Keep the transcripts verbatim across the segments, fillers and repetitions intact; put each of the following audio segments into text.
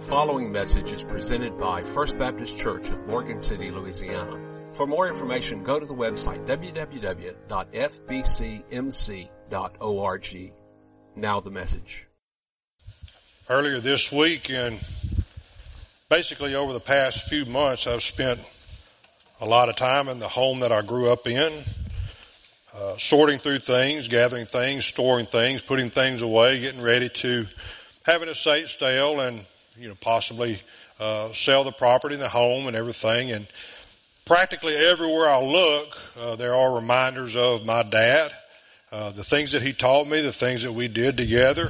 following message is presented by First Baptist Church of Morgan City, Louisiana. For more information, go to the website w w w dot f b c m c dot org. Now the message. Earlier this week, and basically over the past few months, I've spent a lot of time in the home that I grew up in, uh, sorting through things, gathering things, storing things, putting things away, getting ready to have an estate sale and, you know, possibly uh, sell the property and the home and everything. And practically everywhere I look, uh, there are reminders of my dad, uh, the things that he taught me, the things that we did together.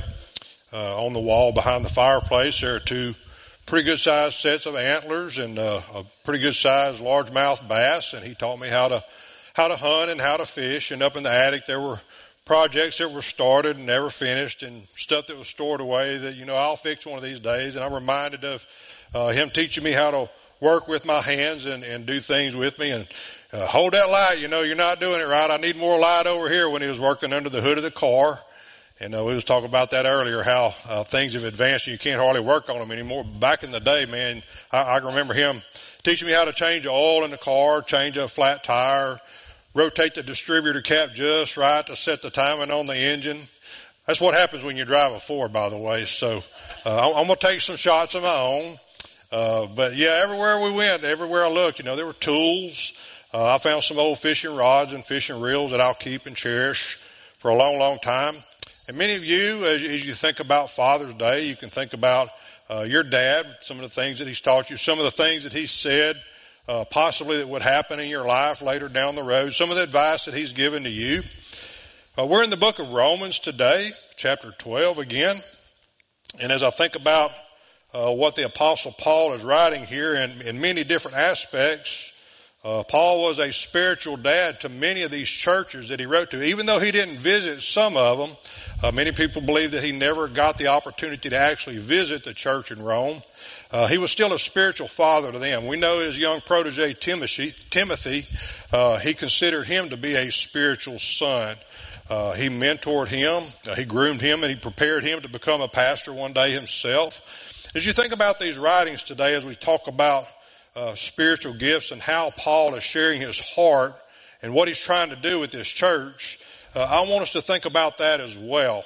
Uh, on the wall behind the fireplace, there are two pretty good sized sets of antlers and uh, a pretty good sized largemouth bass. And he taught me how to how to hunt and how to fish. And up in the attic, there were projects that were started and never finished, and stuff that was stored away that, you know, I'll fix one of these days. And I'm reminded of uh, him teaching me how to work with my hands and, and do things with me. And uh, hold that light, you know, you're not doing it right. I need more light over here. When he was working under the hood of the car. And uh, we was talking about that earlier, how uh, things have advanced and you can't hardly work on them anymore. Back in the day, man, I, I remember him teaching me how to change the oil in the car, change a flat tire, rotate the distributor cap just right to set the timing on the engine. That's what happens when you drive a Ford, by the way. So uh, I'm, I'm going to take some shots of my own. Uh, but, yeah, everywhere we went, everywhere I looked, you know, there were tools. Uh, I found some old fishing rods and fishing reels that I'll keep and cherish for a long, long time. And many of you, as, as you think about Father's Day, you can think about uh, your dad, some of the things that he's taught you, some of the things that he said, Uh, possibly that would happen in your life later down the road, some of the advice that he's given to you. Uh, we're in the book of Romans today, chapter twelve again. And as I think about uh, what the Apostle Paul is writing here in, in many different aspects, uh, Paul was a spiritual dad to many of these churches that he wrote to. Even though he didn't visit some of them, uh, many people believe that he never got the opportunity to actually visit the church in Rome. Uh, he was still a spiritual father to them. We know his young protege, Timothy, Timothy uh, he considered him to be a spiritual son. Uh, he mentored him, uh, he groomed him, and he prepared him to become a pastor one day himself. As you think about these writings today, as we talk about uh, spiritual gifts and how Paul is sharing his heart and what he's trying to do with this church, uh, I want us to think about that as well.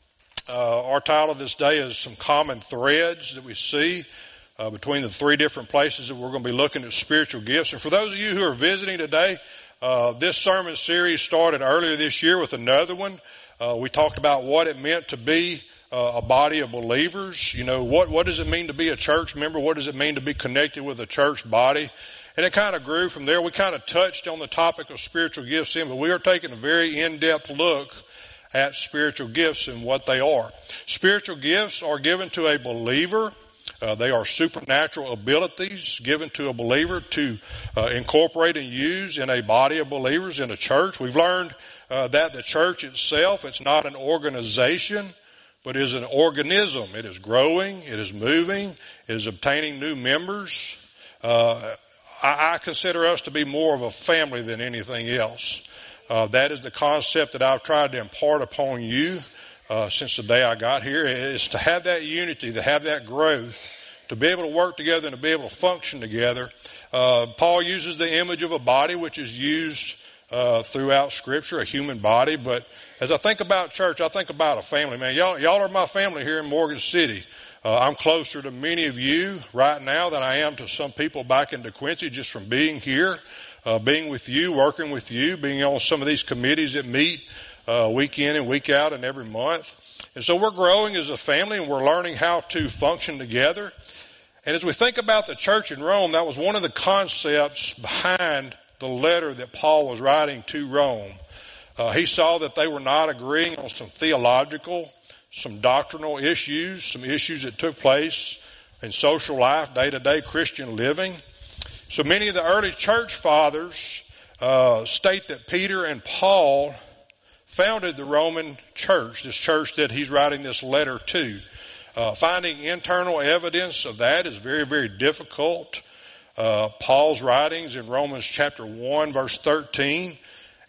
Uh, our title this day is Some Common Threads That We See Uh, between the three different places that we're going to be looking at spiritual gifts. And for those of you who are visiting today, uh, this sermon series started earlier this year with another one. Uh, we talked about what it meant to be uh, a body of believers. You know, what, what does it mean to be a church member? What does it mean to be connected with a church body? And it kind of grew from there. We kind of touched on the topic of spiritual gifts in, but we are taking a very in-depth look at spiritual gifts and what they are. Spiritual gifts are given to a believer. Uh, they are supernatural abilities given to a believer to uh, incorporate and use in a body of believers in a church. We've learned uh, that the church itself, it's not an organization, but is an organism. It is growing, it is moving, it is obtaining new members. Uh, I, I consider us to be more of a family than anything else. Uh, that is the concept that I've tried to impart upon you Uh, since the day I got here, is to have that unity, to have that growth, to be able to work together and to be able to function together. Uh, Paul uses the image of a body, which is used uh, throughout Scripture, a human body. But as I think about church, I think about a family. Man, y'all, y'all are my family here in Morgan City. Uh, I'm closer to many of you right now than I am to some people back in DeQuincy just from being here, uh, being with you, working with you, being on some of these committees that meet Uh, week in and week out and every month. And so we're growing as a family and we're learning how to function together. And as we think about the church in Rome, that was one of the concepts behind the letter that Paul was writing to Rome. Uh, he saw that they were not agreeing on some theological, some doctrinal issues, some issues that took place in social life, day-to-day Christian living. So many of the early church fathers uh, state that Peter and Paul founded the Roman church, this church that he's writing this letter to. Uh, finding internal evidence of that is very, very difficult. Uh, Paul's writings in Romans chapter one, verse thirteen,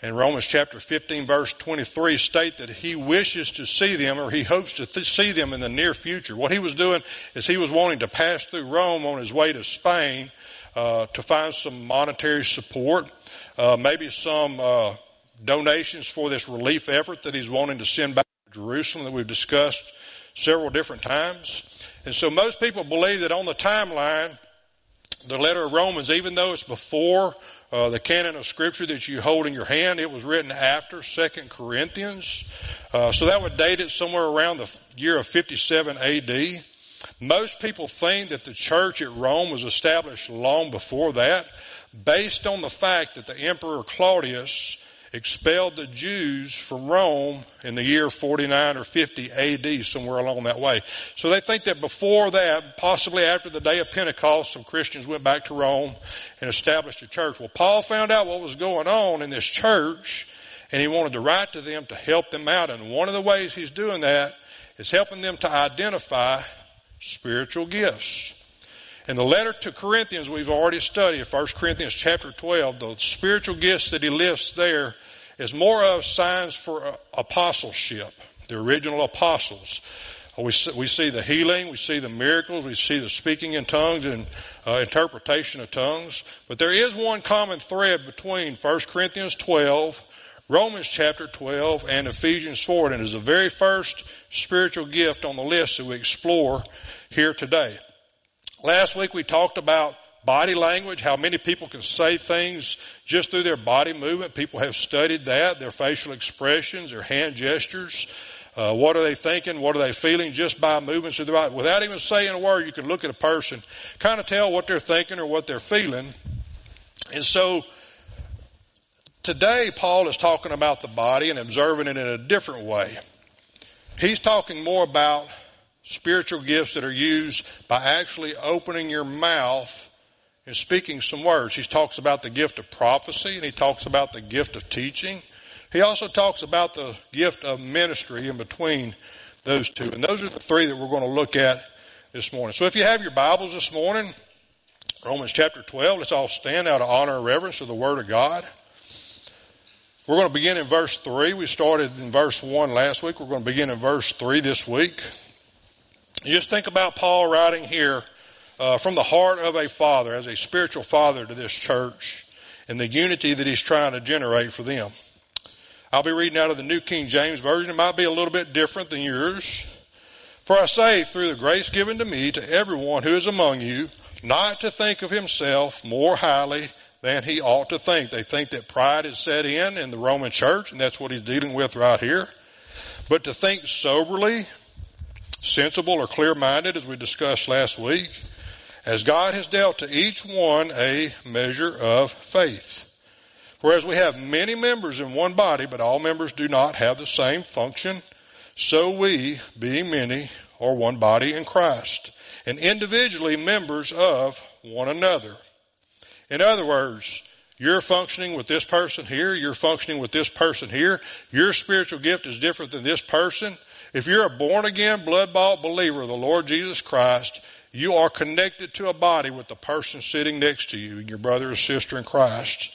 in Romans chapter fifteen verse twenty-three state that he wishes to see them, or he hopes to th- see them in the near future. What he was doing is he was wanting to pass through Rome on his way to Spain uh, to find some monetary support, uh, maybe some uh, donations for this relief effort that he's wanting to send back to Jerusalem that we've discussed several different times. And so most people believe that on the timeline, the letter of Romans, even though it's before Uh, the canon of Scripture that you hold in your hand, it was written after Second Corinthians. Uh, so that would date it somewhere around the year of fifty-seven A D. Most people think that the church at Rome was established long before that, based on the fact that the Emperor Claudius expelled the Jews from Rome in the year forty-nine or fifty A D, somewhere along that way. So they think that before that, possibly after the day of Pentecost, some Christians went back to Rome and established a church. Well, Paul found out what was going on in this church, and he wanted to write to them to help them out. And one of the ways he's doing that is helping them to identify spiritual gifts. In the letter to Corinthians, we've already studied, First Corinthians chapter twelve, the spiritual gifts that he lists there is more of signs for apostleship, the original apostles. We see, we see the healing, we see the miracles, we see the speaking in tongues and uh, interpretation of tongues. But there is one common thread between First Corinthians twelve, Romans chapter twelve, and Ephesians four, and it is the very first spiritual gift on the list that we explore here today. Last week we talked about body language, how many people can say things just through their body movement. People have studied that, their facial expressions, their hand gestures. Uh, what are they thinking? What are they feeling just by movements of the body? Without even saying a word, you can look at a person, kind of tell what they're thinking or what they're feeling. And so today Paul is talking about the body and observing it in a different way. He's talking more about spiritual gifts that are used by actually opening your mouth and speaking some words. He talks about the gift of prophecy, and he talks about the gift of teaching. He also talks about the gift of ministry in between those two. And those are the three that we're going to look at this morning. So if you have your Bibles this morning, Romans chapter twelve, let's all stand out of honor and reverence to the Word of God. We're going to begin in verse three. We started in verse one last week. We're going to begin in verse three this week. You just think about Paul writing here uh, from the heart of a father, as a spiritual father to this church, and the unity that he's trying to generate for them. I'll be reading out of the New King James Version. It might be a little bit different than yours. For I say, through the grace given to me, to everyone who is among you, not to think of himself more highly than he ought to think. They think that pride is set in in the Roman church, and that's what he's dealing with right here. But to think soberly, sensible or clear-minded, as we discussed last week, as God has dealt to each one a measure of faith. For as we have many members in one body, but all members do not have the same function, so we, being many, are one body in Christ, and individually members of one another. In other words, you're functioning with this person here, you're functioning with this person here, your spiritual gift is different than this person. If you're a born-again, blood-bought believer of the Lord Jesus Christ, you are connected to a body with the person sitting next to you, your brother or sister in Christ.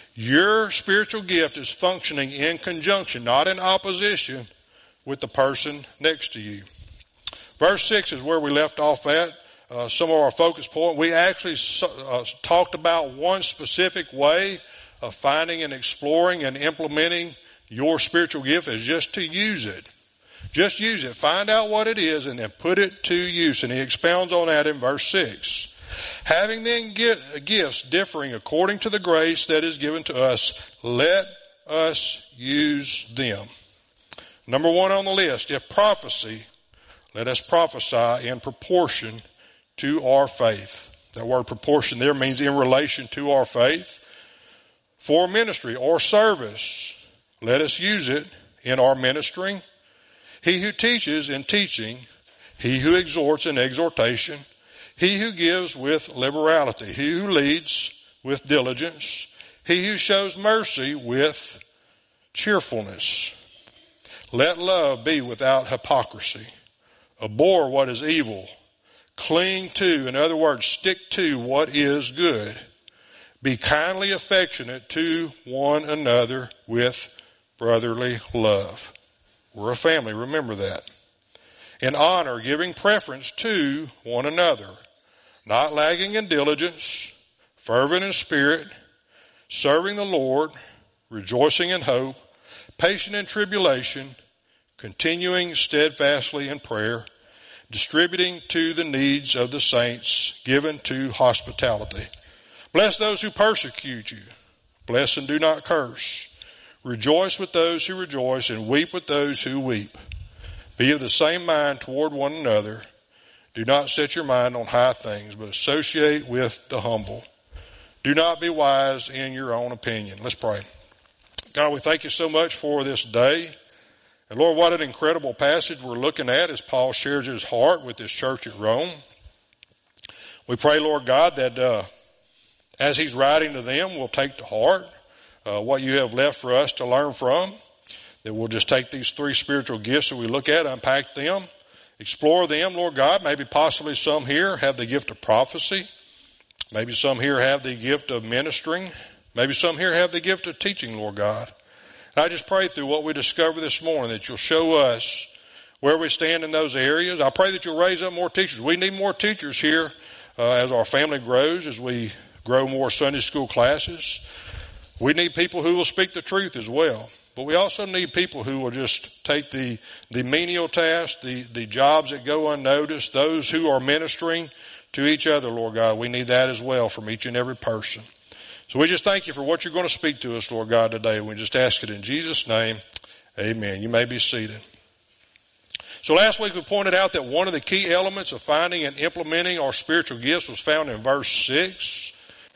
Your spiritual gift is functioning in conjunction, not in opposition, with the person next to you. Verse six is where we left off at. Uh, some of our focus point. We actually uh, talked about one specific way of finding and exploring and implementing your spiritual gift is just to use it. Just use it. Find out what it is and then put it to use. And he expounds on that in verse six. Having then gifts differing according to the grace that is given to us, let us use them. Number one on the list, if prophecy, let us prophesy in proportion to our faith. That word proportion there means in relation to our faith. For ministry or service, let us use it in our ministering. He who teaches in teaching, he who exhorts in exhortation, he who gives with liberality, he who leads with diligence, he who shows mercy with cheerfulness. Let love be without hypocrisy. Abhor what is evil. Cling to, in other words, stick to what is good. Be kindly affectionate to one another with brotherly love. We're a family, remember that. In honor, giving preference to one another, not lagging in diligence, fervent in spirit, serving the Lord, rejoicing in hope, patient in tribulation, continuing steadfastly in prayer, distributing to the needs of the saints, given to hospitality. Bless those who persecute you. Bless and do not curse. Rejoice with those who rejoice and weep with those who weep. Be of the same mind toward one another. Do not set your mind on high things, but associate with the humble. Do not be wise in your own opinion. Let's pray. God, we thank you so much for this day. And Lord, what an incredible passage we're looking at as Paul shares his heart with this church at Rome. We pray, Lord God, that uh, as he's writing to them, we'll take to heart uh, what you have left for us to learn from. That we'll just take these three spiritual gifts that we look at, unpack them, explore them, Lord God. Maybe possibly some here have the gift of prophecy. Maybe some here have the gift of ministering. Maybe some here have the gift of teaching, Lord God. And I just pray through what we discover this morning that you'll show us where we stand in those areas. I pray that you'll raise up more teachers. We need more teachers here uh, as our family grows, as we grow more Sunday school classes. We need people who will speak the truth as well. But we also need people who will just take the, the menial tasks, the, the jobs that go unnoticed, those who are ministering to each other, Lord God. We need that as well from each and every person. So we just thank you for what you're going to speak to us, Lord God, today. We just ask it in Jesus' name. Amen. You may be seated. So last week we pointed out that one of the key elements of finding and implementing our spiritual gifts was found in verse six.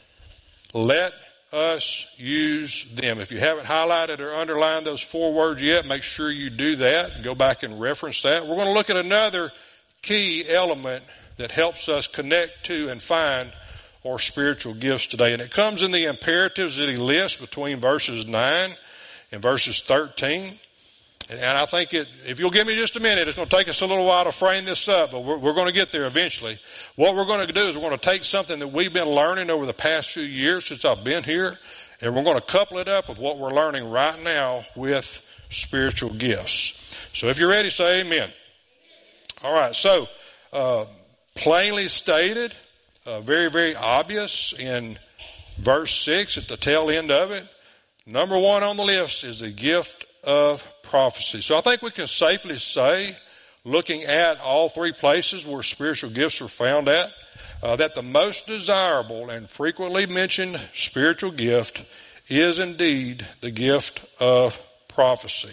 Let us use them. If you haven't highlighted or underlined those four words yet, make sure you do that and go back and reference that. We're going to look at another key element that helps us connect to and find our spiritual gifts today. And it comes in the imperatives that he lists between verses nine and verses thirteen. And I think it, if you'll give me just a minute, it's going to take us a little while to frame this up, but we're, we're going to get there eventually. What we're going to do is we're going to take something that we've been learning over the past few years since I've been here, and we're going to couple it up with what we're learning right now with spiritual gifts. So if you're ready, say amen. All right, so uh, plainly stated, uh, very, very obvious in verse six at the tail end of it, number one on the list is the gift of prophecy. So I think we can safely say, looking at all three places where spiritual gifts are found at, uh, that the most desirable and frequently mentioned spiritual gift is indeed the gift of prophecy.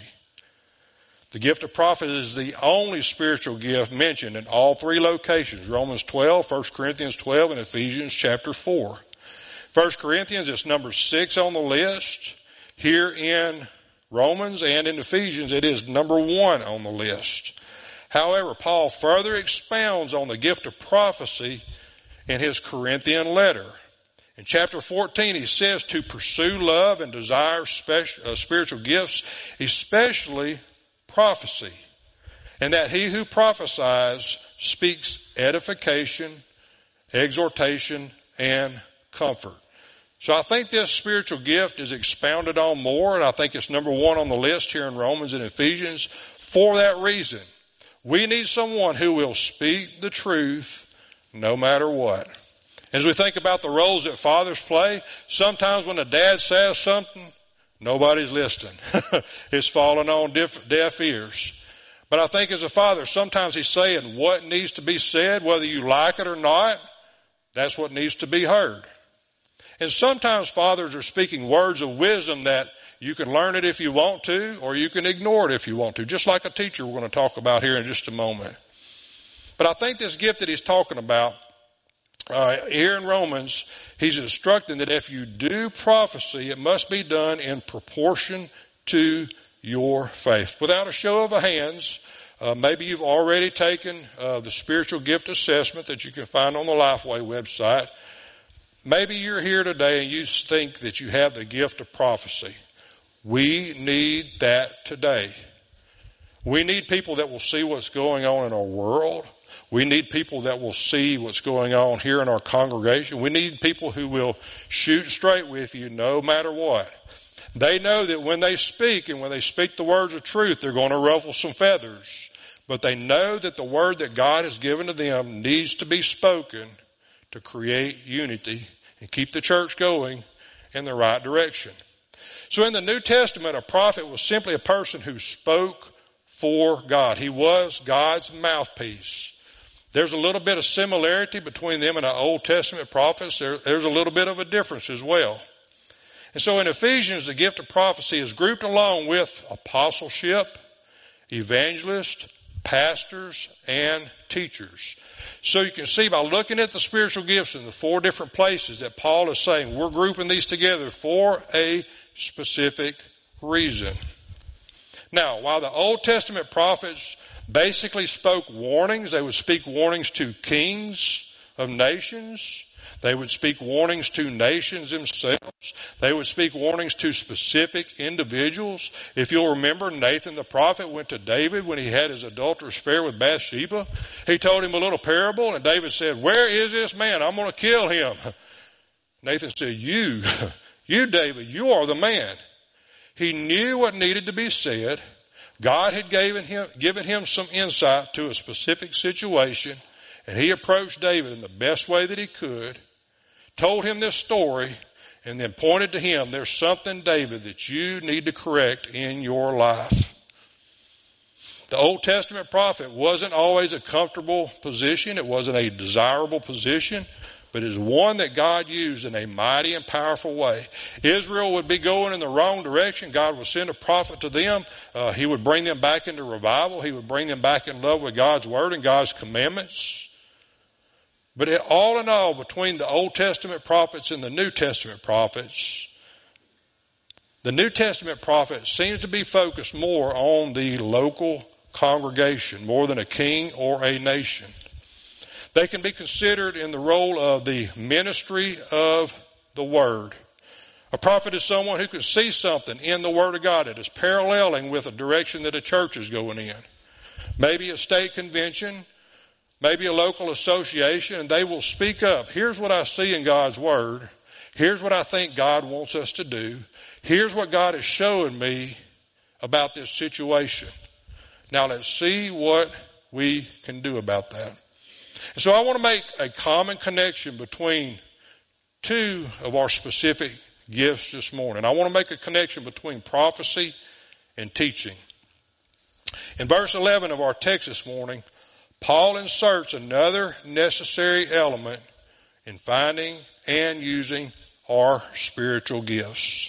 The gift of prophecy is the only spiritual gift mentioned in all three locations, Romans twelve, First Corinthians twelve, and Ephesians chapter four. First Corinthians is number six on the list. Here in Romans and in Ephesians, it is number one on the list. However, Paul further expounds on the gift of prophecy in his Corinthian letter. In chapter fourteen, he says to pursue love and desire special, uh, spiritual gifts, especially prophecy, and that he who prophesies speaks edification, exhortation, and comfort. So I think this spiritual gift is expounded on more, and I think it's number one on the list here in Romans and Ephesians for that reason. We need someone who will speak the truth no matter what. As we think about the roles that fathers play, sometimes when a dad says something, nobody's listening. It's falling on deaf ears. But I think as a father, sometimes he's saying what needs to be said, whether you like it or not, that's what needs to be heard. And sometimes fathers are speaking words of wisdom that you can learn it if you want to, or you can ignore it if you want to, just like a teacher we're going to talk about here in just a moment. But I think this gift that he's talking about uh, here in Romans, he's instructing that if you do prophecy, it must be done in proportion to your faith. Without a show of hands, uh, maybe you've already taken uh, the spiritual gift assessment that you can find on the Lifeway website. Maybe you're here today and you think that you have the gift of prophecy. We need that today. We need people that will see what's going on in our world. We need people that will see what's going on here in our congregation. We need people who will shoot straight with you no matter what. They know that when they speak and when they speak the words of truth, they're going to ruffle some feathers. But they know that the word that God has given to them needs to be spoken to create unity and keep the church going in the right direction. So in the New Testament, a prophet was simply a person who spoke for God. He was God's mouthpiece. There's a little bit of similarity between them and the Old Testament prophets. There, there's a little bit of a difference as well. And so in Ephesians, the gift of prophecy is grouped along with apostleship, evangelist, pastors, and teachers. So you can see by looking at the spiritual gifts in the four different places that Paul is saying we're grouping these together for a specific reason. Now, while the Old Testament prophets basically spoke warnings, they would speak warnings to kings of nations. They would speak warnings to nations themselves. They would speak warnings to specific individuals. If you'll remember, Nathan the prophet went to David when he had his adulterous affair with Bathsheba. He told him a little parable, and David said, "Where is this man? I'm going to kill him." Nathan said, you, you David, you are the man. He knew what needed to be said. God had given him, given him some insight to a specific situation, and he approached David in the best way that he could, told him this story, and then pointed to him, there's something, David, that you need to correct in your life. The Old Testament prophet wasn't always a comfortable position. It wasn't a desirable position, but it is one that God used in a mighty and powerful way. Israel would be going in the wrong direction. God would send a prophet to them. Uh, he would bring them back into revival. He would bring them back in love with God's word and God's commandments. But it, all in all, between the Old Testament prophets and the New Testament prophets, the New Testament prophet seems to be focused more on the local congregation, more than a king or a nation. They can be considered in the role of the ministry of the Word. A prophet is someone who can see something in the Word of God that is paralleling with the direction that a church is going in. Maybe a state convention, maybe a local association, and they will speak up. Here's what I see in God's Word. Here's what I think God wants us to do. Here's what God is showing me about this situation. Now let's see what we can do about that. And so I want to make a common connection between two of our specific gifts this morning. I want to make a connection between prophecy and teaching. In verse eleven of our text this morning, Paul inserts another necessary element in finding and using our spiritual gifts.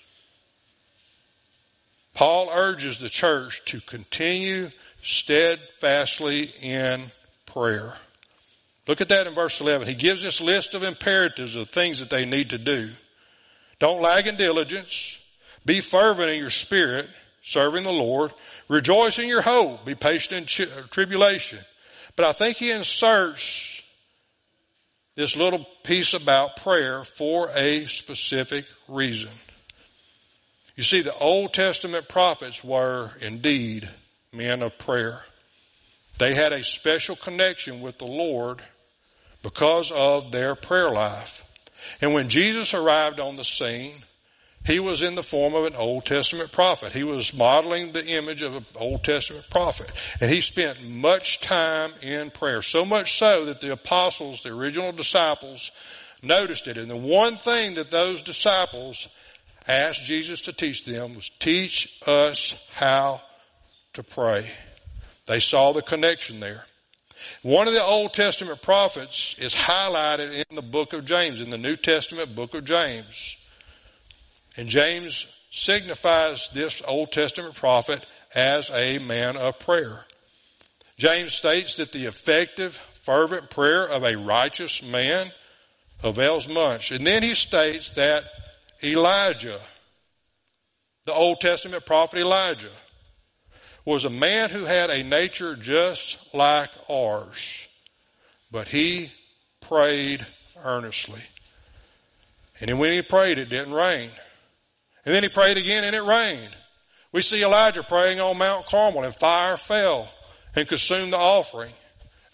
Paul urges the church to continue steadfastly in prayer. Look at that in verse eleven. He gives this list of imperatives of things that they need to do. Don't lag in diligence. Be fervent in your spirit, serving the Lord. Rejoice in your hope. Be patient in chi- tribulation. But I think he inserts this little piece about prayer for a specific reason. You see, the Old Testament prophets were indeed men of prayer. They had a special connection with the Lord because of their prayer life. And when Jesus arrived on the scene, he was in the form of an Old Testament prophet. He was modeling the image of an Old Testament prophet. And he spent much time in prayer. So much so that the apostles, the original disciples, noticed it. And the one thing that those disciples asked Jesus to teach them was, teach us how to pray. They saw the connection there. One of the Old Testament prophets is highlighted in the book of James, in the New Testament book of James. And James signifies this Old Testament prophet as a man of prayer. James states that the effective, fervent prayer of a righteous man avails much. And then he states that Elijah, the Old Testament prophet Elijah, was a man who had a nature just like ours, but he prayed earnestly. And then when he prayed, it didn't rain. And then he prayed again and it rained. We see Elijah praying on Mount Carmel and fire fell and consumed the offering.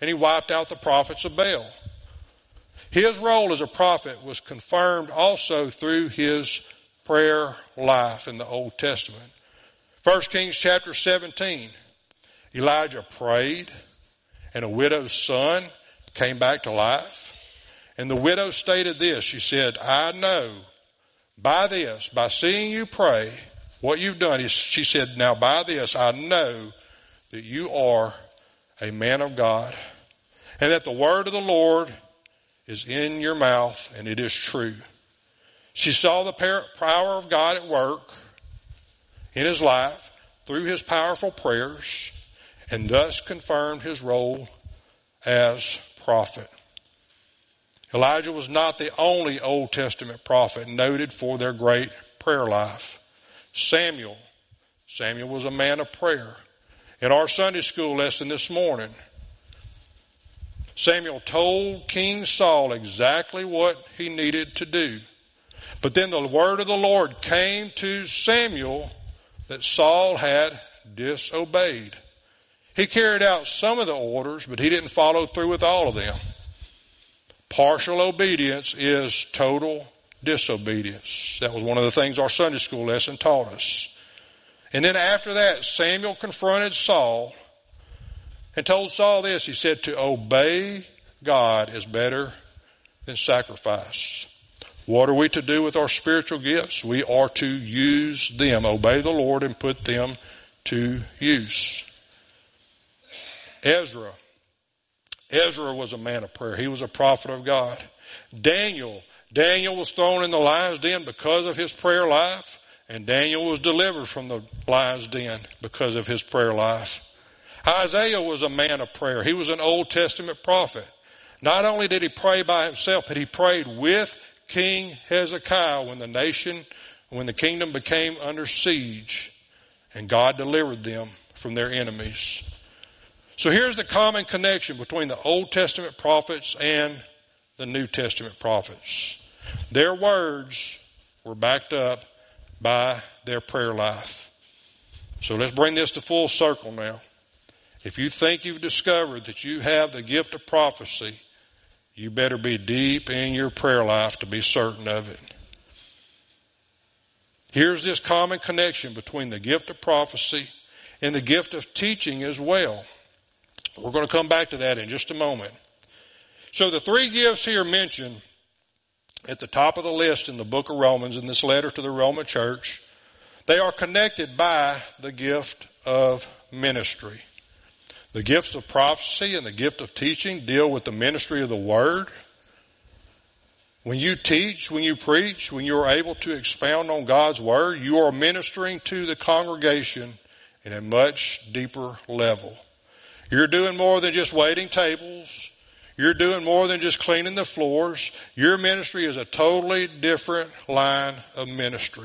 and he wiped out the prophets of Baal. His role as a prophet was confirmed also through his prayer life in the Old Testament. First Kings chapter seventeen, Elijah prayed, and a widow's son came back to life. And the widow stated this. She said, I know by this, by seeing you pray, what you've done is, she said, now by this I know that you are a man of God, and that the word of the Lord is in your mouth, and it is true. She saw the power of God at work in his life through his powerful prayers, and thus confirmed his role as prophet. Elijah was not the only Old Testament prophet noted for their great prayer life. Samuel, Samuel was a man of prayer. In our Sunday school lesson this morning, Samuel told King Saul exactly what he needed to do. But then the word of the Lord came to Samuel that Saul had disobeyed. He carried out some of the orders, but he didn't follow through with all of them. Partial obedience is total disobedience. That was one of the things our Sunday school lesson taught us. And then after that, Samuel confronted Saul and told Saul this. He said, to obey God is better than sacrifice. What are we to do with our spiritual gifts? We are to use them, obey the Lord, and put them to use. Ezra. Ezra was a man of prayer. He was a prophet of God. Daniel. Daniel was thrown in the lion's den because of his prayer life, and Daniel was delivered from the lion's den because of his prayer life. Isaiah was a man of prayer. He was an Old Testament prophet. Not only did he pray by himself, but he prayed with King Hezekiah when the nation, when the kingdom became under siege, and God delivered them from their enemies. So here's the common connection between the Old Testament prophets and the New Testament prophets. Their words were backed up by their prayer life. So let's bring this to full circle now. If you think you've discovered that you have the gift of prophecy, you better be deep in your prayer life to be certain of it. Here's this common connection between the gift of prophecy and the gift of teaching as well. We're going to come back to that in just a moment. So the three gifts here mentioned at the top of the list in the book of Romans, in this letter to the Roman church, they are connected by the gift of ministry. The gifts of prophecy and the gift of teaching deal with the ministry of the word. When you teach, when you preach, when you are able to expound on God's word, you are ministering to the congregation in a much deeper level. You're doing more than just waiting tables. You're doing more than just cleaning the floors. Your ministry is a totally different line of ministry.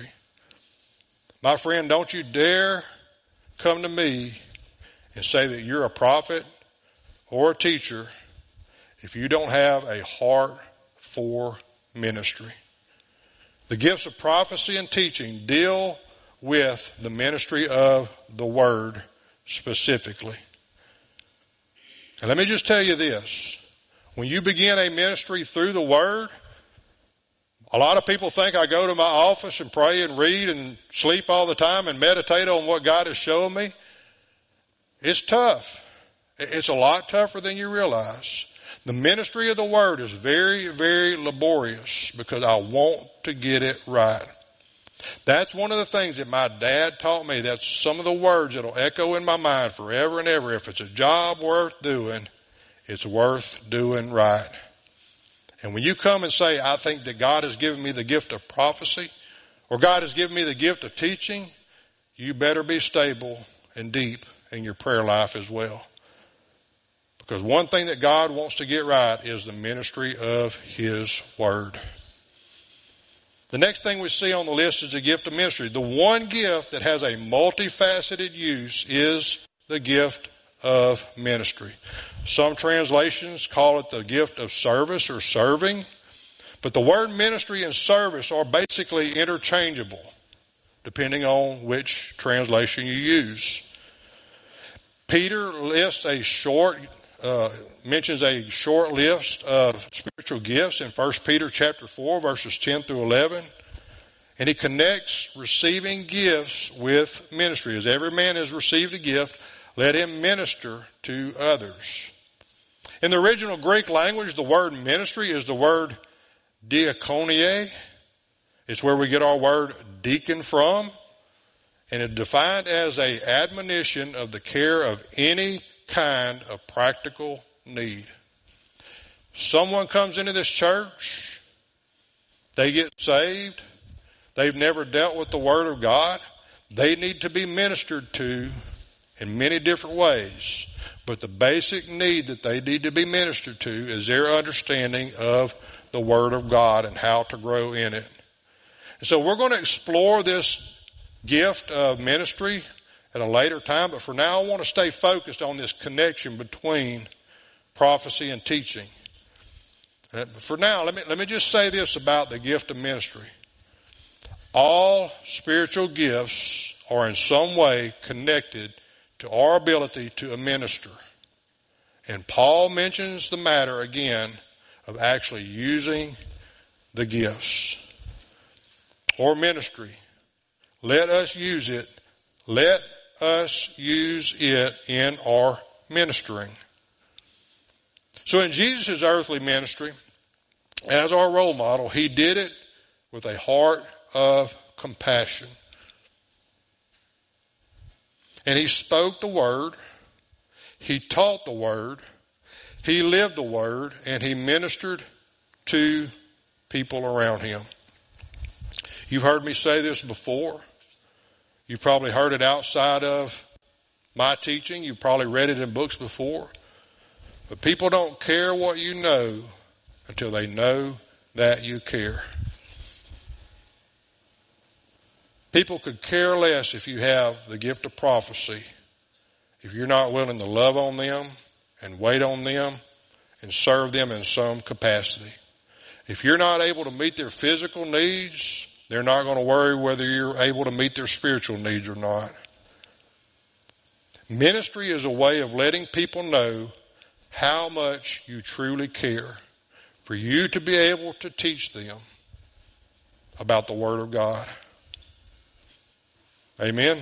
My friend, don't you dare come to me and say that you're a prophet or a teacher if you don't have a heart for ministry. The gifts of prophecy and teaching deal with the ministry of the word specifically. And let me just tell you this. When you begin a ministry through the word, a lot of people think I go to my office and pray and read and sleep all the time and meditate on what God has shown me. It's tough. It's a lot tougher than you realize. The ministry of the word is very, very laborious because I want to get it right. That's one of the things that my dad taught me. That's some of the words that will echo in my mind forever and ever. If it's a job worth doing, it's worth doing right. And when you come and say, I think that God has given me the gift of prophecy, or God has given me the gift of teaching, you better be stable and deep in your prayer life as well. Because one thing that God wants to get right is the ministry of His Word. The next thing we see on the list is the gift of ministry. The one gift that has a multifaceted use is the gift of ministry. Some translations call it the gift of service or serving. But the word ministry and service are basically interchangeable, depending on which translation you use. Peter lists a short uh, mentions a short list of spiritual gifts in First Peter chapter four, verses ten through eleven. And he connects receiving gifts with ministry. As every man has received a gift, let him minister to others. In the original Greek language, the word ministry is the word diakonia. It's where we get our word deacon from. And it's defined as an admonition of the care of any kind of practical need. Someone comes into this church, they get saved, they've never dealt with the Word of God, they need to be ministered to in many different ways. But the basic need that they need to be ministered to is their understanding of the Word of God and how to grow in it. And so we're going to explore this gift of ministry at a later time, but for now I want to stay focused on this connection between prophecy and teaching. And for now, let me, let me just say this about the gift of ministry. All spiritual gifts are in some way connected to our ability to minister. And Paul mentions the matter again of actually using the gifts or ministry. Let us use it. Let us use it in our ministering. So in Jesus' earthly ministry, as our role model, he did it with a heart of compassion. And he spoke the word, he taught the word, he lived the word, and he ministered to people around him. You've heard me say this before. You've probably heard it outside of my teaching. You've probably read it in books before. But people don't care what you know until they know that you care. People could care less if you have the gift of prophecy, if you're not willing to love on them and wait on them and serve them in some capacity. If you're not able to meet their physical needs, they're not going to worry whether you're able to meet their spiritual needs or not. Ministry is a way of letting people know how much you truly care, for you to be able to teach them about the Word of God. Amen?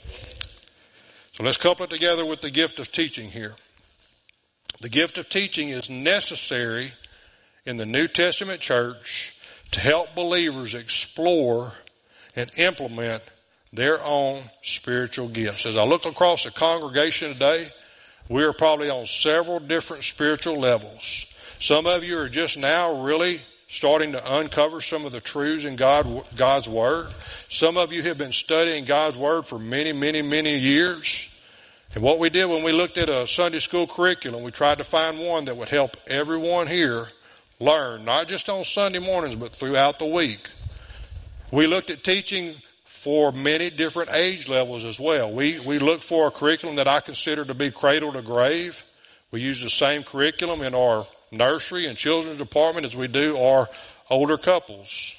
So let's couple it together with the gift of teaching here. The gift of teaching is necessary in the New Testament church to help believers explore and implement their own spiritual gifts. As I look across the congregation today, we are probably on several different spiritual levels. Some of you are just now really starting to uncover some of the truths in God, God's Word. Some of you have been studying God's Word for many, many, many years. And what we did when we looked at a Sunday school curriculum, we tried to find one that would help everyone here learn, not just on Sunday mornings, but throughout the week. We looked at teaching for many different age levels as well. We, we looked for a curriculum that I consider to be cradle to grave. We use the same curriculum in our nursery and children's department as we do our older couples.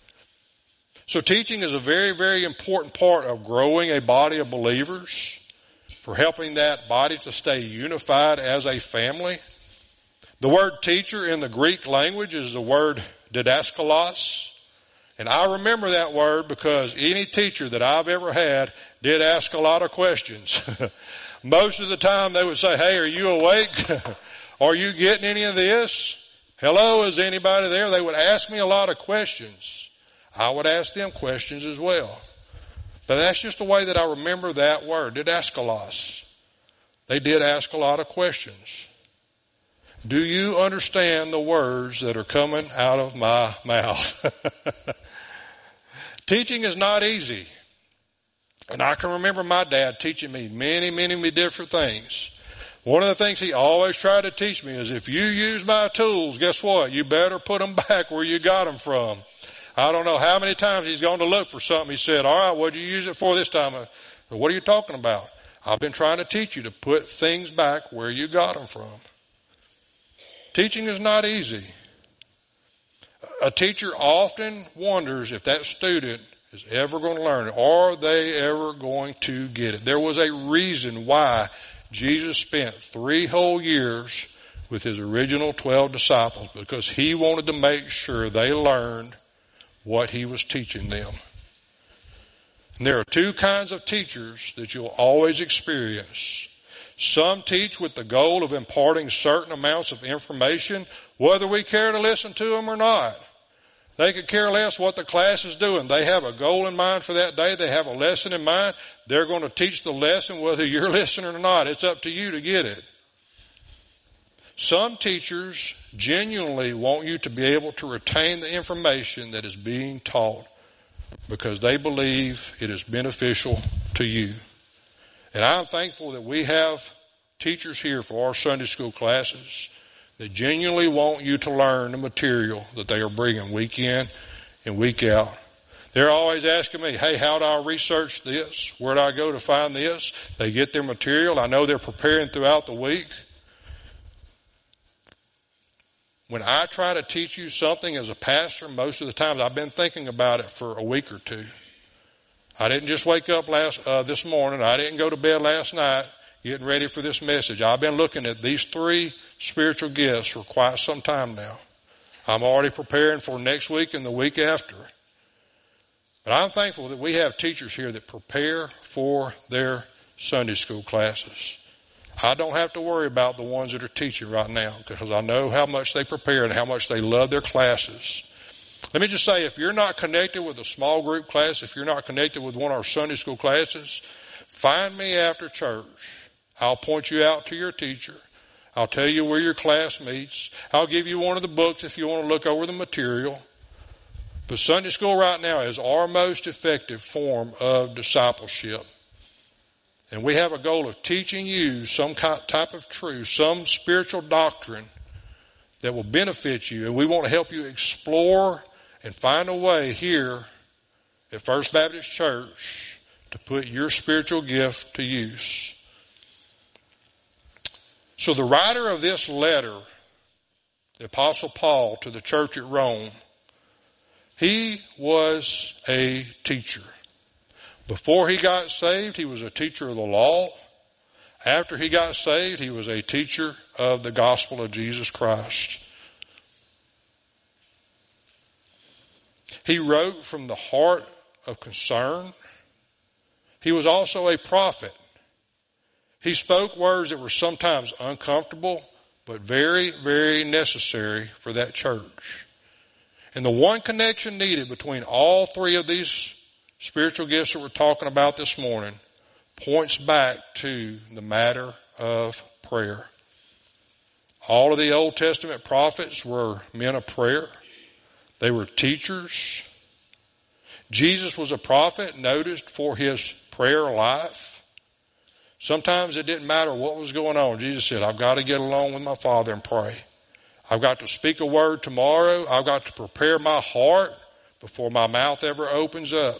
So teaching is a very, very important part of growing a body of believers, for helping that body to stay unified as a family. The word teacher in the Greek language is the word didaskalos. And I remember that word because any teacher that I've ever had did ask a lot of questions. Most of the time they would say, hey, are you awake? Are you getting any of this? Hello, is anybody there? They would ask me a lot of questions. I would ask them questions as well. But that's just the way that I remember that word, didaskalos. They did ask a lot of questions. Do you understand the words that are coming out of my mouth? Teaching is not easy. And I can remember my dad teaching me many, many, many different things. One of the things he always tried to teach me is if you use my tools, guess what? You better put them back where you got them from. I don't know how many times he's gone to look for something. He said, all right, what'd you use it for this time? I said, what are you talking about? I've been trying to teach you to put things back where you got them from. Teaching is not easy. A teacher often wonders if that student is ever going to learn it. Are they ever going to get it? There was a reason why Jesus spent three whole years with his original twelve disciples because he wanted to make sure they learned what he was teaching them. And there are two kinds of teachers that you'll always experience. Some teach with the goal of imparting certain amounts of information, whether we care to listen to them or not. They could care less what the class is doing. They have a goal in mind for that day. They have a lesson in mind. They're going to teach the lesson whether you're listening or not. It's up to you to get it. Some teachers genuinely want you to be able to retain the information that is being taught because they believe it is beneficial to you. And I'm thankful that we have teachers here for our Sunday school classes that genuinely want you to learn the material that they are bringing week in and week out. They're always asking me, hey, how do I research this? Where do I go to find this? They get their material. I know they're preparing throughout the week. When I try to teach you something as a pastor, most of the times I've been thinking about it for a week or two. I didn't just wake up last uh, this morning. I didn't go to bed last night getting ready for this message. I've been looking at these three spiritual gifts for quite some time now. I'm already preparing for next week and the week after. But I'm thankful that we have teachers here that prepare for their Sunday school classes. I don't have to worry about the ones that are teaching right now because I know how much they prepare and how much they love their classes. Let me just say, if you're not connected with a small group class, if you're not connected with one of our Sunday school classes, find me after church. I'll point you out to your teacher. I'll tell you where your class meets. I'll give you one of the books if you want to look over the material. But Sunday school right now is our most effective form of discipleship. And we have a goal of teaching you some type of truth, some spiritual doctrine that will benefit you. And we want to help you explore and find a way here at First Baptist Church to put your spiritual gift to use. So the writer of this letter, the Apostle Paul to the church at Rome, he was a teacher. Before he got saved, he was a teacher of the law. After he got saved, he was a teacher of the gospel of Jesus Christ. He wrote from the heart of concern. He was also a prophet. He spoke words that were sometimes uncomfortable, but very, very necessary for that church. And the one connection needed between all three of these spiritual gifts that we're talking about this morning points back to the matter of prayer. All of the Old Testament prophets were men of prayer. They were teachers. Jesus was a prophet, noticed for his prayer life. Sometimes it didn't matter what was going on. Jesus said, I've got to get along with my Father and pray. I've got to speak a word tomorrow. I've got to prepare my heart before my mouth ever opens up.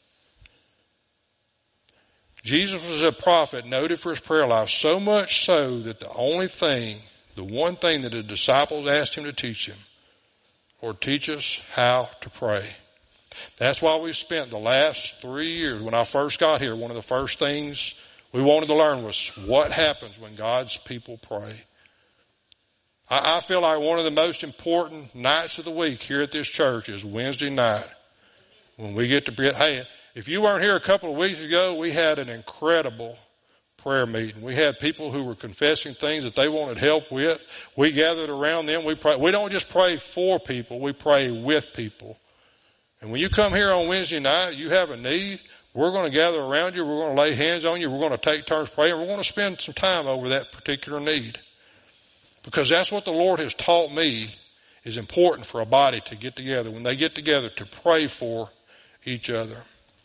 Jesus was a prophet noted for his prayer life, so much so that the only thing, the one thing that the disciples asked him to teach him, Lord, teach us how to pray. That's why we spent the last three years. When I first got here, one of the first things we wanted to learn was what happens when God's people pray. I, I feel like one of the most important nights of the week here at this church is Wednesday night. When we get to pray. Hey, if you weren't here a couple of weeks ago, we had an incredible prayer meeting. We had people who were confessing things that they wanted help with. We gathered around them. We pray. We don't just pray for people. We pray with people. And when you come here on Wednesday night, you have a need, we're going to gather around you. We're going to lay hands on you. We're going to take turns praying. We're going to spend some time over that particular need. Because that's what the Lord has taught me is important for a body to get together. When they get together, to pray for each other.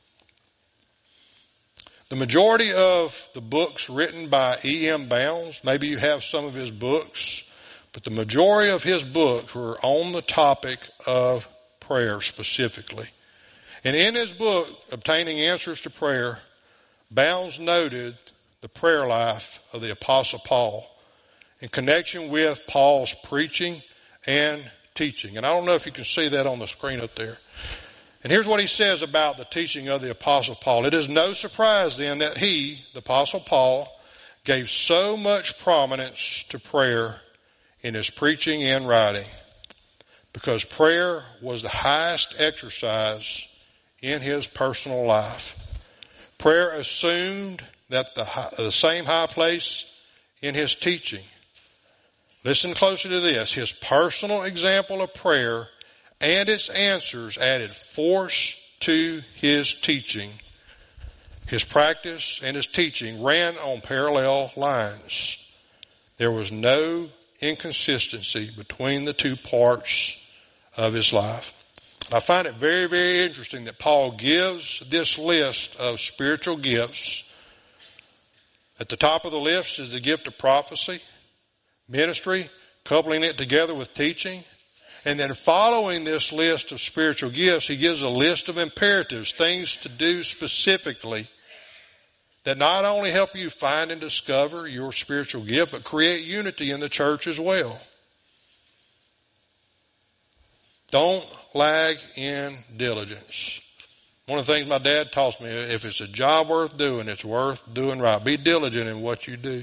The majority of the books written by E M Bounds, maybe you have some of his books, but the majority of his books were on the topic of prayer specifically. And in his book, Obtaining Answers to Prayer, Bounds noted the prayer life of the Apostle Paul in connection with Paul's preaching and teaching. And I don't know if you can see that on the screen up there. And here's what he says about the teaching of the Apostle Paul. It is no surprise then that he, the Apostle Paul, gave so much prominence to prayer in his preaching and writing because prayer was the highest exercise in his personal life. Prayer assumed that the, high, the same high place in his teaching. Listen closely to this. His personal example of prayer and its answers added force to his teaching. His practice and his teaching ran on parallel lines. There was no inconsistency between the two parts of his life. I find it very, very interesting that Paul gives this list of spiritual gifts. At the top of the list is the gift of prophecy, ministry, coupling it together with teaching. And then following this list of spiritual gifts, he gives a list of imperatives, things to do specifically that not only help you find and discover your spiritual gift, but create unity in the church as well. Don't lag in diligence. One of the things my dad taught me, if it's a job worth doing, it's worth doing right. Be diligent in what you do.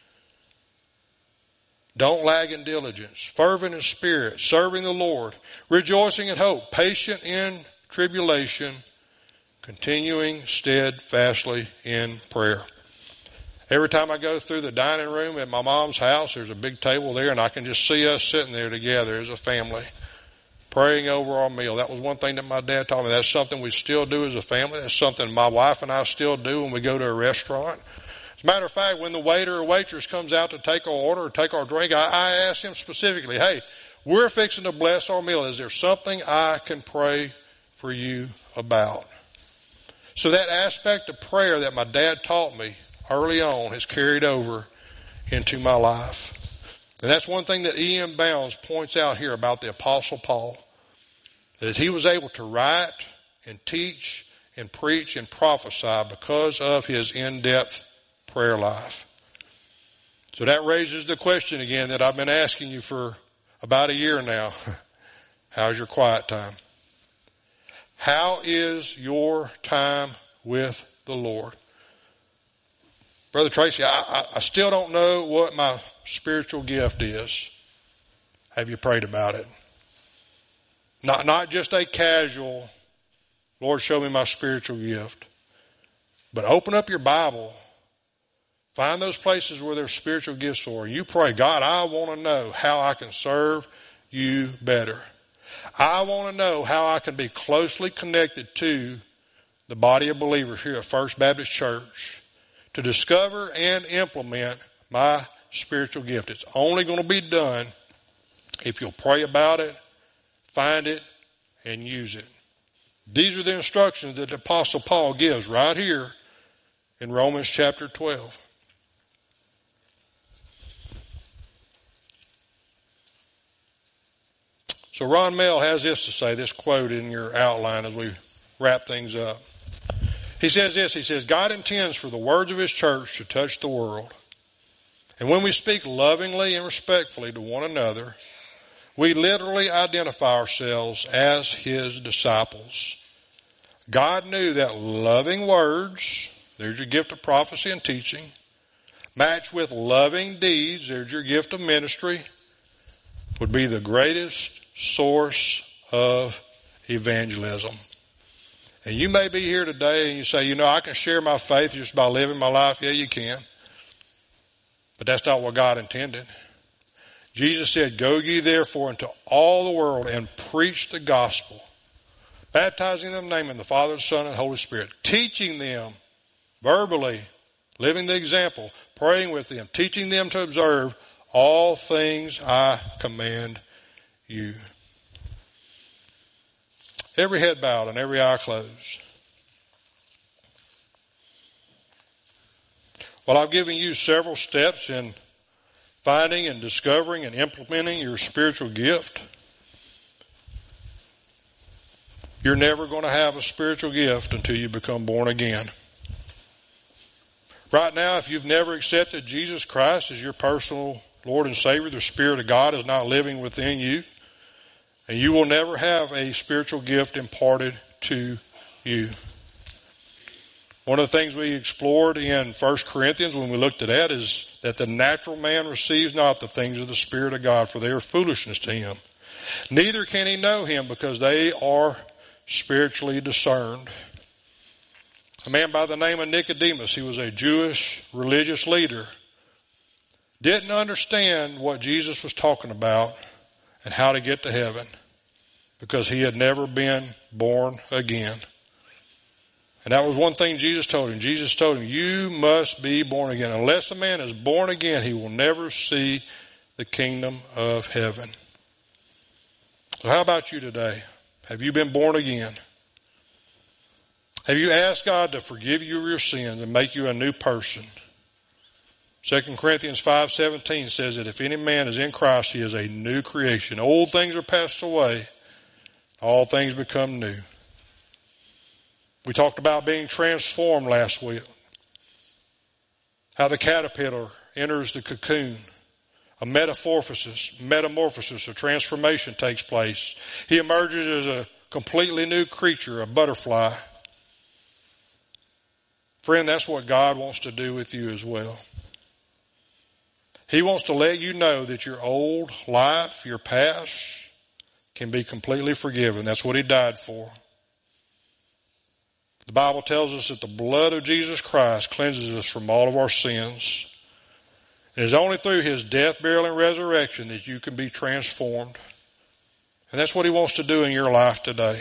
Don't lag in diligence. Fervent in spirit, serving the Lord, rejoicing in hope, patient in tribulation, continuing steadfastly in prayer. Every time I go through the dining room at my mom's house, there's a big table there, and I can just see us sitting there together as a family, praying over our meal. That was one thing that my dad taught me. That's something we still do as a family. That's something my wife and I still do when we go to a restaurant. As a matter of fact, when the waiter or waitress comes out to take our order or take our drink, I, I ask him specifically, hey, we're fixing to bless our meal. Is there something I can pray for you about? So that aspect of prayer that my dad taught me early on has carried over into my life. And that's one thing that E M Bounds points out here about the Apostle Paul, that he was able to write and teach and preach and prophesy because of his in-depth prayer life. So that raises the question again that I've been asking you for about a year now. How's your quiet time? How is your time with the Lord? Brother Tracy, I, I, I still don't know what my spiritual gift is. Have you prayed about it? Not, not just a casual, Lord, show me my spiritual gift. But open up your Bible. Find those places where there's spiritual gifts for. You pray, God, I want to know how I can serve you better. I want to know how I can be closely connected to the body of believers here at First Baptist Church to discover and implement my spiritual gift. It's only going to be done if you'll pray about it, find it, and use it. These are the instructions that the Apostle Paul gives right here in Romans chapter twelve. So Ron Mell has this to say, this quote in your outline as we wrap things up. He says this, he says, God intends for the words of his church to touch the world. And when we speak lovingly and respectfully to one another, we literally identify ourselves as his disciples. God knew that loving words, there's your gift of prophecy and teaching, matched with loving deeds, there's your gift of ministry, would be the greatest source of evangelism. And you may be here today and you say, you know, I can share my faith just by living my life. Yeah, you can. But that's not what God intended. Jesus said, go ye therefore into all the world and preach the gospel, baptizing them in the name of the Father, the Son, and the Holy Spirit, teaching them verbally, living the example, praying with them, teaching them to observe all things I command you. Every head bowed and every eye closed. Well, I've given you several steps in finding and discovering and implementing your spiritual gift. You're never going to have a spiritual gift until you become born again. Right now, if you've never accepted Jesus Christ as your personal Lord and Savior, the Spirit of God is not living within you. And you will never have a spiritual gift imparted to you. One of the things we explored in First Corinthians when we looked at that is that the natural man receives not the things of the Spirit of God, for they are foolishness to him. Neither can he know him, because they are spiritually discerned. A man by the name of Nicodemus, he was a Jewish religious leader, didn't understand what Jesus was talking about and how to get to heaven, because he had never been born again. And that was one thing Jesus told him. Jesus told him, you must be born again. Unless a man is born again, he will never see the kingdom of heaven. So how about you today? Have you been born again? Have you asked God to forgive you of your sins and make you a new person? Second Corinthians five seventeen says that if any man is in Christ, he is a new creation. Old things are passed away. All things become new. We talked about being transformed last week. How the caterpillar enters the cocoon. A metamorphosis, metamorphosis, a transformation takes place. He emerges as a completely new creature, a butterfly. Friend, that's what God wants to do with you as well. He wants to let you know that your old life, your past, can be completely forgiven. That's what he died for. The Bible tells us that the blood of Jesus Christ cleanses us from all of our sins. It is only through his death, burial, and resurrection that you can be transformed. And that's what he wants to do in your life today.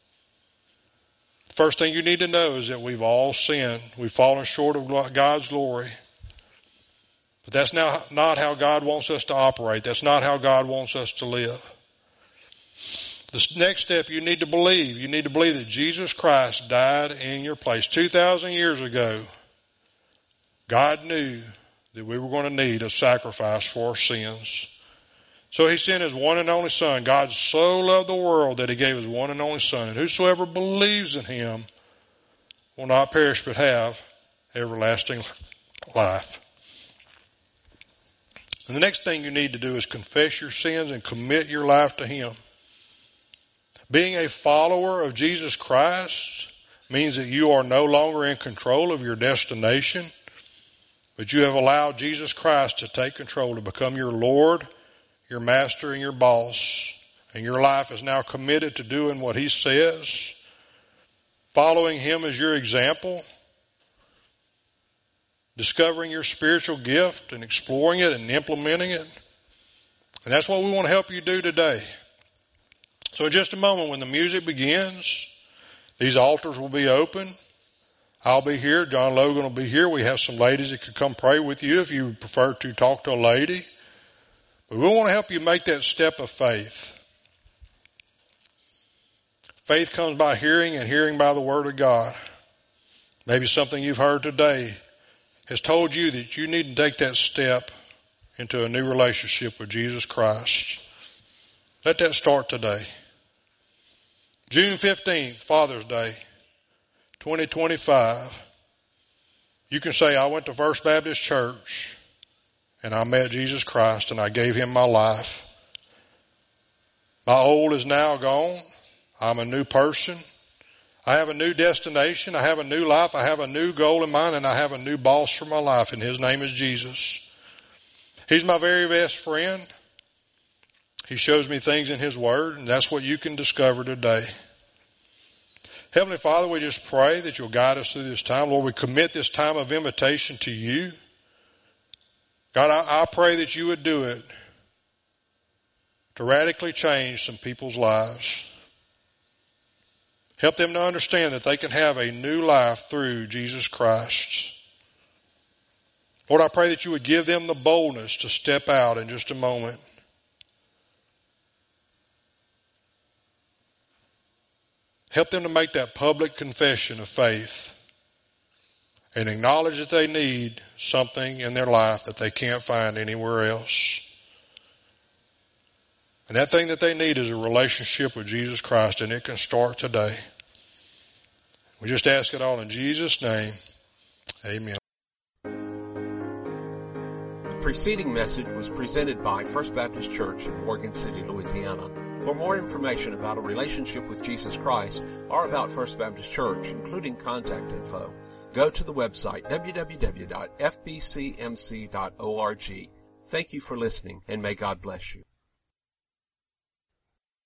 First thing you need to know is that we've all sinned. We've fallen short of God's glory. But that's not, not how God wants us to operate. That's not how God wants us to live. The next step, you need to believe. You need to believe that Jesus Christ died in your place. two thousand years ago, God knew that we were going to need a sacrifice for our sins. So he sent his one and only Son. God so loved the world that he gave his one and only Son. And whosoever believes in him will not perish but have everlasting life. And the next thing you need to do is confess your sins and commit your life to him. Being a follower of Jesus Christ means that you are no longer in control of your destination, but you have allowed Jesus Christ to take control, to become your Lord, your master, and your boss. And your life is now committed to doing what he says, following him as your example, discovering your spiritual gift and exploring it and implementing it. And that's what we want to help you do today. So in just a moment, when the music begins, these altars will be open. I'll be here. John Logan will be here. We have some ladies that could come pray with you if you prefer to talk to a lady. But we want to help you make that step of faith. Faith comes by hearing, and hearing by the Word of God. Maybe something you've heard today has told you that you need to take that step into a new relationship with Jesus Christ. Let that start today. June fifteenth, Father's Day, twenty twenty-five. You can say, I went to First Baptist Church and I met Jesus Christ and I gave him my life. My old is now gone. I'm a new person. I have a new destination. I have a new life. I have a new goal in mind, and I have a new boss for my life, and his name is Jesus. He's my very best friend. He shows me things in his word, and that's what you can discover today. Heavenly Father, we just pray that you'll guide us through this time. Lord, we commit this time of invitation to you. God, I, I pray that you would do it to radically change some people's lives. Help them to understand that they can have a new life through Jesus Christ. Lord, I pray that you would give them the boldness to step out in just a moment. Help them to make that public confession of faith and acknowledge that they need something in their life that they can't find anywhere else. And that thing that they need is a relationship with Jesus Christ, and it can start today. We just ask it all in Jesus' name. Amen. The preceding message was presented by First Baptist Church in Morgan City, Louisiana. For more information about a relationship with Jesus Christ or about First Baptist Church, including contact info, go to the website w w w dot f b c m c dot org. Thank you for listening, and may God bless you.